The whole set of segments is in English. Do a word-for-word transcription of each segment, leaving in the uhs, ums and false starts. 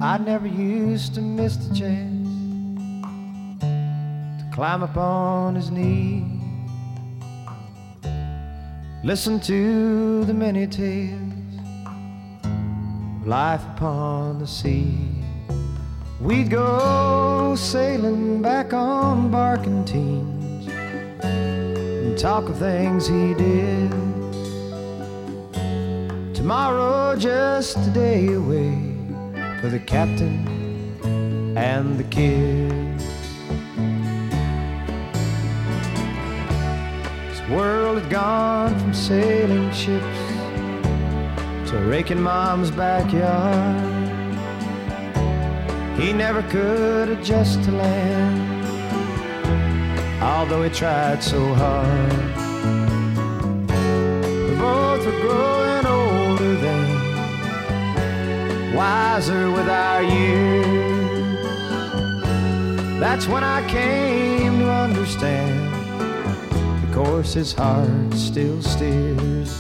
I never used to miss the chance to climb upon his knee, listen to the many tales of life upon the sea. We'd go sailing back on barkentines and talk of things he did. Tomorrow just a day away for the captain and the kid. This world had gone from sailing ships to raking mom's backyard. He never could adjust to land, although he tried so hard. We both were growing older then, wiser with our years. That's when I came to understand the course his heart still steers.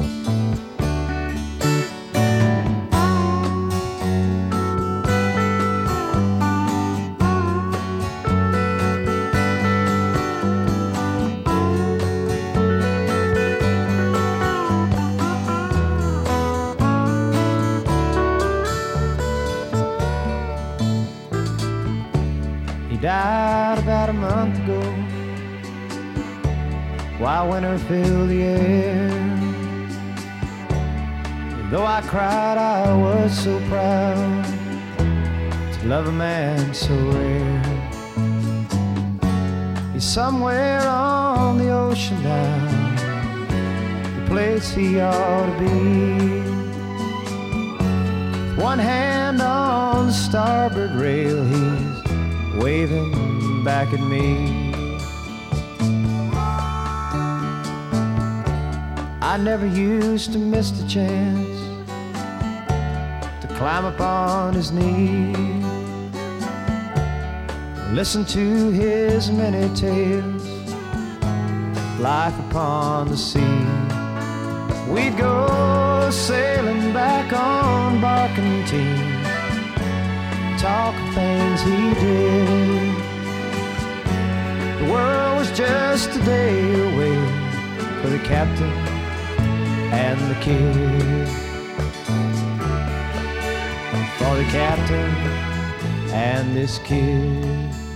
Died about a month ago while winter filled the air. And though I cried, I was so proud to love a man so rare. He's somewhere on the ocean now, the place he ought to be. With one hand on the starboard rail, he's waving back at me. I never used to miss the chance to climb upon his knee, listen to his many tales, life upon the sea. We'd go sailing back on barkentine, talk of things he did. The world was just a day away for the captain and the kid. For the captain and this kid.